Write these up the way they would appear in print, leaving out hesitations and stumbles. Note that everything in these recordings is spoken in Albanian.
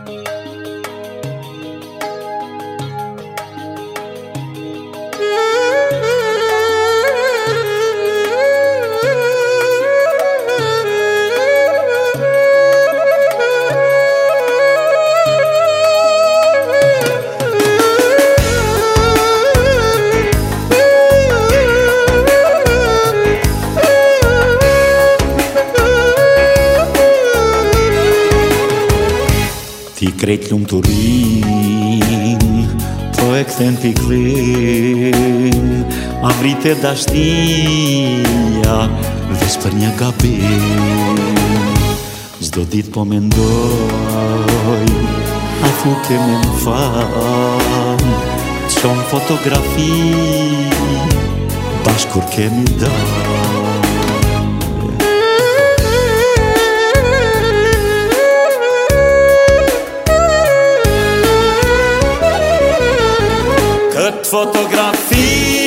Ti krejt lumëturin, po e kthen pikëllim, amrite dashnia, veç për një gabim. Çdo ditë po mendoj, a thu ke me më fal, çon fotografi, bashkë kur kemi dalë. Këtë fotografi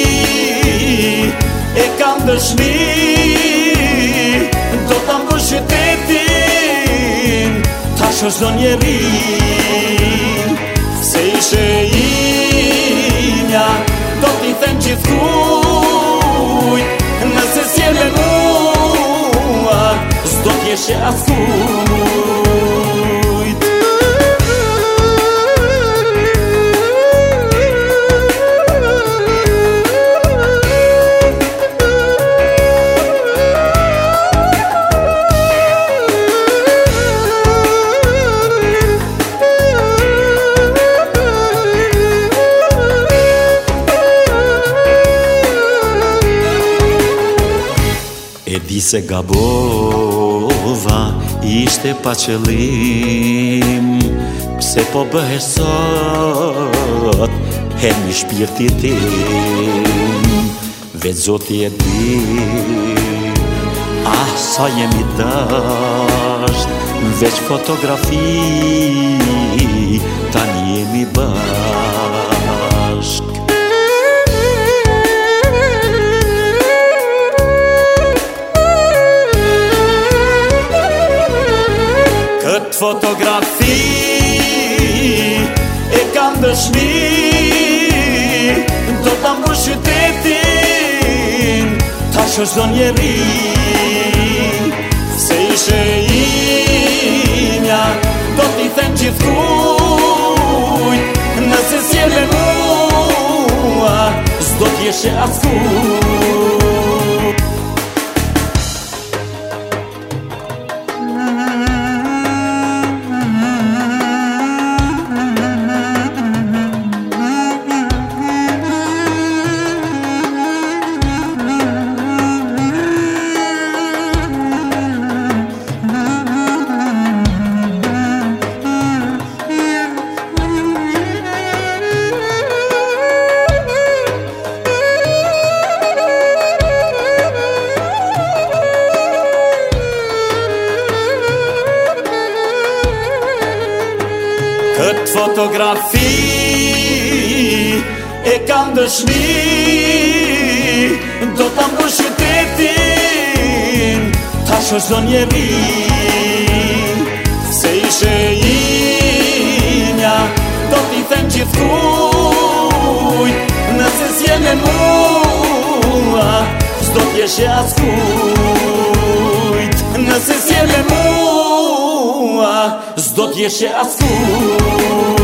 e kam dëshmi, do ta mbush qytetin, tash është çdo njeri. Se ishe imja, do t'i them gjithkujt, nëse s'jeme mua, s'do t'jeshe askujt. E di se gabova, ishte pa qëllim, pse po bëhesh sot, hermi shpirti tim, veç Zoti e di, sa jemi dasht, veç fotografi, tani jemi bashk. Këtë fotografi e kam dëshmi, do ta mbush qytetin, tash është çdo njeri. Se ishe imja, do t'i them gjithkujt, nëse s'jeme mua, s'do t'jeshe askujt. Këtë fotografi e kam dëshmi, do ta mbush qytetin, tash është çdo njeri. Se ishe imja, do t'i them gjithkujt, nëse s'jeme mua, s'do t'jeshe askujt. Nëse s'jeme mua, s'do t'jeshe askujt.